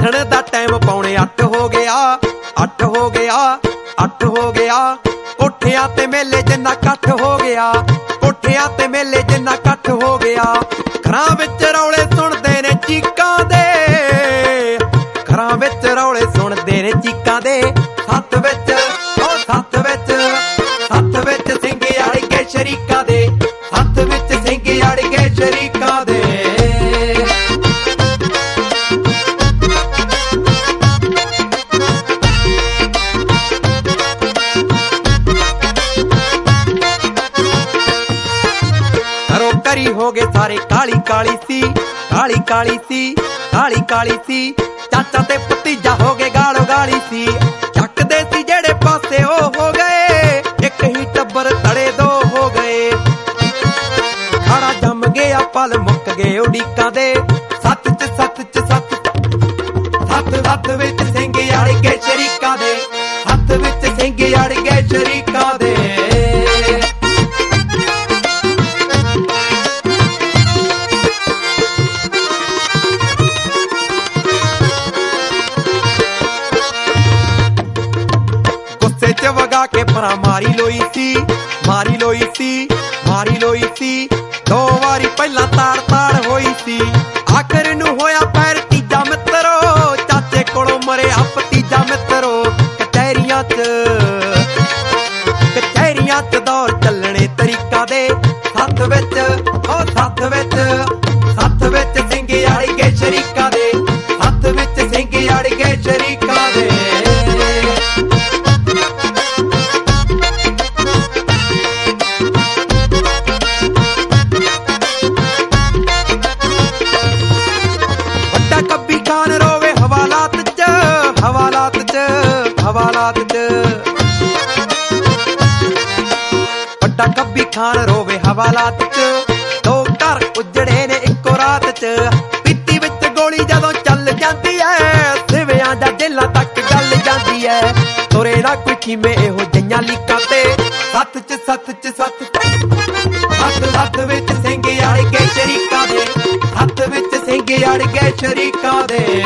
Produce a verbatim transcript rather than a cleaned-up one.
ਉੱਠਣ ਦਾ ਟਾਈਮ ਪੌਣੇ ਅੱਠ ਹੋ ਗਿਆ, ਅੱਠ ਹੋ ਗਿਆ, ਅੱਠ ਹੋ ਗਿਆ। ਕੋਠਿਆਂ ਤੇ ਮੇਲੇ ਜਿੰਨਾ ਇਕੱਠ ਹੋ ਗਿਆ, ਕੋਠਿਆਂ ਤੇ ਮੇਲੇ ਜਿੰਨਾ ਇਕੱਠ ਹੋ ਗਿਆ। ਘਰਾਂ ਵਿੱਚ ਰੌਲੇ ਸੁਣਦੇ ਨੇ ਚੀਕਾਂ ਦੇ, ਘਰਾਂ ਵਿੱਚ ਰੌਲੇ ਸੁਣਦੇ ਨੇ ਚੀਕਾਂ ਦੇ। ਸੱਥ ਵਿੱਚ ਉਹ ਸੱਥ ਵਿੱਚ, ਸੱਥ ਵਿੱਚ ਸਿੰਘ ਅੜ ਗਏ ਸ਼ਰੀਕਾਂ ਦੇ, ਸੱਥ ਵਿੱਚ ਸਿੰਘ ਅੜ ਗਏ ਸ਼ਰੀਕਾਂ ਦੇ। ਕਰੀ ਹੋ ਗਏ ਸਾਰੇ ਕਾਲੀ ਕਾਲੀ ਸੀ, ਕਾਲੀ ਕਾਲੀ ਸੀ, ਕਾਲੀ ਕਾਲੀ ਸੀ। ਚਾਚਾ ਤੇ ਭਤੀਜਾ ਹੋ ਗਏ ਗਾਲੋ ਗਾਲੀ ਸੀ, ਚੱਕਦੇ ਸੀ ਜਿਹੜੇ ਪਾਸੇ ਉਹ ਹੋ ਗਏ। ਇੱਕ ਹੀ ਟੱਬਰ ਤੜੇ ਦੋ ਹੋ ਗਏ, ਖਾੜਾ ਜੰਮ ਗਿਆ ਪਲ ਮੁੱਕ ਗਏ ਉਡੀਕਾਂ ਦੇ। ਸੱਤ ਚ ਸੱਤ ਚ ਸੱਤ, ਸੱਤ ਸੱਤ ਵਿੱਚ ਸਿੰਘ ਅੜ ਗਏ ਸ਼ਰੀਕਾਂ ਦੇ, ਸੱਤ ਵਿੱਚ ਸਿੰਘ ਅੜ ਗਏ ਸ਼ਰੀਕਾਂ ਦੇ। ਚ ਵਗਾ ਕੇ ਪਰਾਂ ਮਾਰੀ ਲੋਈ ਸੀ, ਮਾਰੀ ਲੋਈ ਸੀ, ਮਾਰੀ ਲੋਈ ਸੀ। ਦੋ ਵਾਰੀ ਪਹਿਲਾਂ ਤਾੜ ਤਾੜ ਹੋਈ ਸੀ, ਆਖਰ ਨੂੰ ਹੋਇਆ ਪੈਰ ਤੀਜਾ ਮਿੱਤਰੋ। ਚਾਚੇ ਕੋਲੋਂ ਮਰਿਆ ਭਤੀਜਾ ਮਿੱਤਰੋ। ਕਚਹਿਰੀਆਂ ਚ ਕਚਹਿਰੀਆਂ ਚ ਦੌਰ ਚੱਲਣੇ ਤਰੀਕਾਂ ਦੇ। ਸੱਥ ਵਿੱਚ ਉਹ ਸੱਥ ਵਿੱਚ, ਸੱਥ ਵਿੱਚ ਸਿੰਘ ਅੜ ਗਏ ਸ਼ਰੀਕਾਂ ਦੇ, ਸੱਥ ਵਿੱਚ ਸਿੰਘ ਅੜ ਗਏ ਸ਼ਰੀਕਾਂ ਦੇ। ਕੱਬੀ ਖਾਨ ਰੋਵੇ ਹਵਾਲਾਤ ਚ, ਹਵਾਲਾਤ ਚ, ਹਵਾਲਾਤ ਚ। ਵੱਡਾ ਕੱਬੀ ਖਾਨ ਰੋਵੇ ਹਵਾਲਾਤ ਚ। ਦੋ ਘਰ ਉਜੜੇ ਨੇ ਇੱਕੋ ਰਾਤ ਚ। ਪੀਤੀ ਵਿੱਚ ਗੋਲੀ ਜਦੋਂ ਚੱਲ ਜਾਂਦੀ ਐ, ਸਿਵਿਆਂ ਜਾਂ ਜੇਲਾਂ ਤੱਕ ਗੱਲ ਜਾਂਦੀ ਐ। ਤੁਰੇ ਨਾ ਕੋਈ ਖੀਮੇ ਇਹੋ ਜਿਹੀਆਂ ਲੀਕਾਂ ਤੇ। ਸੱਤ ਚ ਸੱਤ ਚ ਸੱਤ, ਸੱਤ ਸੱਤ ਵਿੱਚ ਸਿੰਘ ਅੜ ਗਏ ਸ਼ਰੀਕਾਂ ਦੇ, ਹੱਥ ਵਿੱਚ ਸਿੰਘ ਅੜ ਗਏ ਸ਼ਰੀਕਾਂ ਦੇ।